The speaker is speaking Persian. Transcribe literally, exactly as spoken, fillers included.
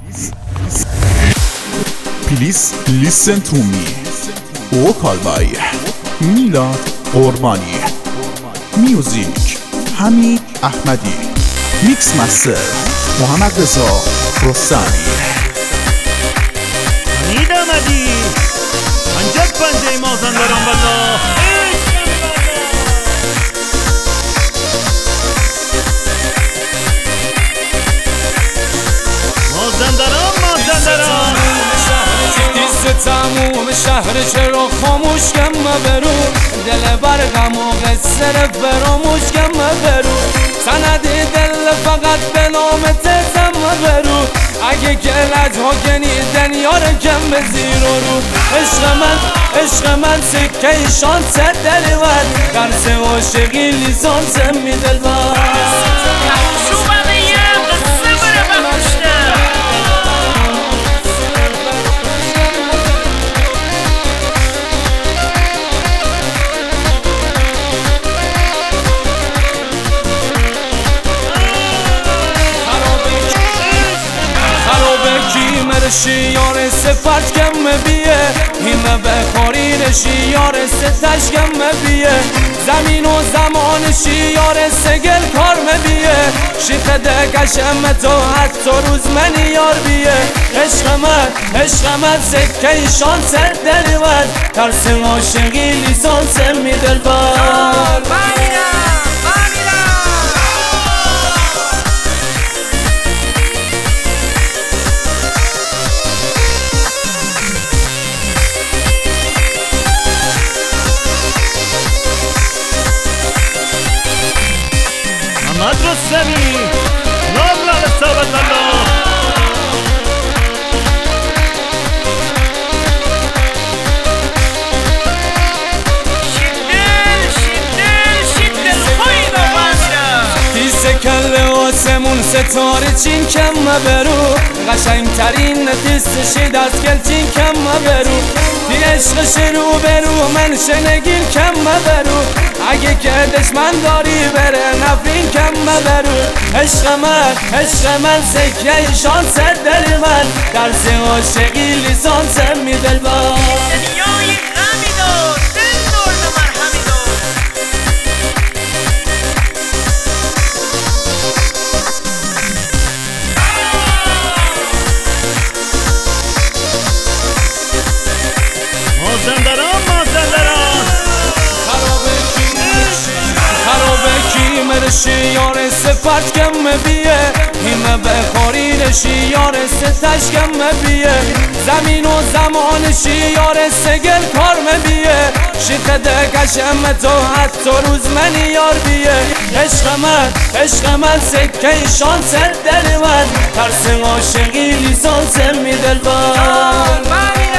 Please listen to me. Vocal by میلاد قربانی. میوزیک حمید احمدی. میکس مستر محمد رضا رستمی. حمید احمدی پنجت پنجه مازندران بزا. مازندران مازندران دیست تموم شهر چرا خاموش کم برو دل برقم و قصر فراموش کم برو سند دل فقط به نام تزم برو اگه گلت ها گنیدن یار کم به زیر و رو عشق من عشق من سکه ایشان سر دلور درس عاشقی لیسانس می دلور شیار سفرت کم بیه همه بخاری شیار ستش کم بیه زمین و زمان شیار سگل کار بیه شیخ دکشم تو حتی روز من یار بیه عشق من عشق من سکه ایشان سر دلور ترس عاشقی لیسانس می دلبر محمد رستمی نام لستابت الله. شدل شدل شدل خوینا باشا تیز کل آسمون ستاره چین کم برو قشنگ ترین تیز شید از گل چین کم برو تی عشق شروع برو من شنگین کم برو اگه کردش من داری بره نفرین کم برو عشق من عشق من سکه ایشان سر دل من درس عاشقی لیسانس می دلبر دنیای غمی دار دل دار به مرهمی دار مازندران مازندران شیار سفرت کم بیه همه بخاری شیار ستش کم بیه زمین و زمان شیار سگل کار بیه شیخ دکشم تو حتی روز من یار بیه عشق من عشق من سکه ایشان سر دلور ترس عاشقی لیسانس می دلبر